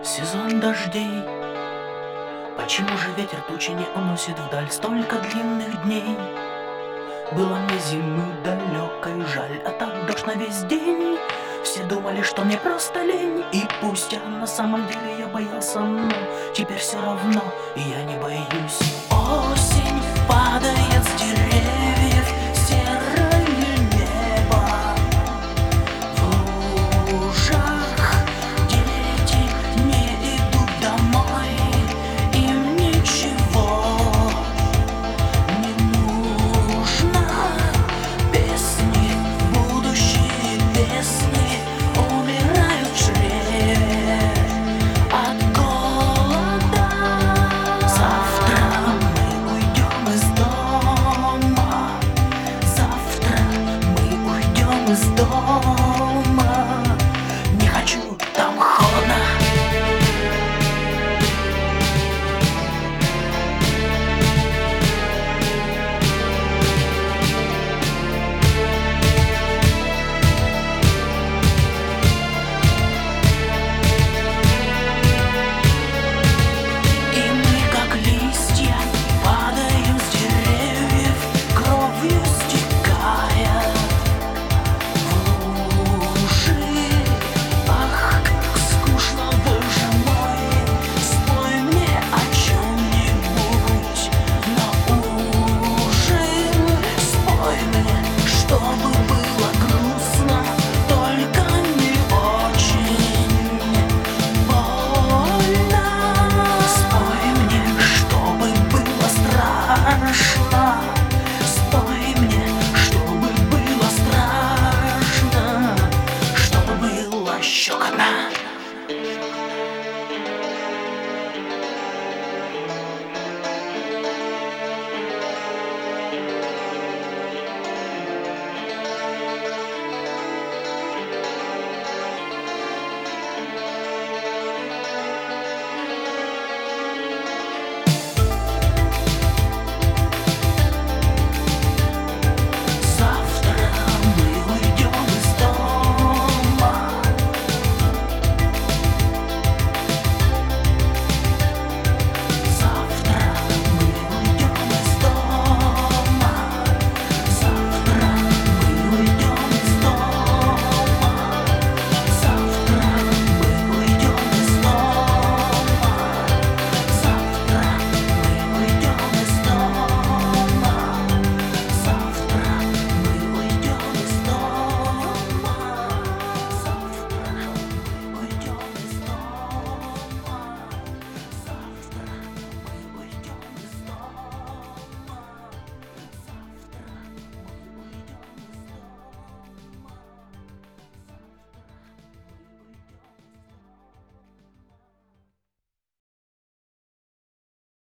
Сезон дождей. Почему же ветер тучи не уносит вдаль столько длинных дней? Было мне зимы далекой жаль, а так дождь на весь день. Все думали, что мне просто лень, и пусть на самом деле я боялся, но теперь все равно, и я не боюсь. Осень падает с деревьев, серое небо. В лужах дети не идут домой, им ничего не нужно. Песни, будущие песни умирают в чреве от голода. Завтра мы уйдем из дома. Завтра мы уйдем из дома. Не хочу, там холодно. И мы, как листья, падаем с деревьев, кровью стекая в лужи. Ах, как скучно, боже мой, спой мне о чем-нибудь на ужин. Спой мне, чтобы было грустно, только не очень больно. Спой мне, чтобы было страшно.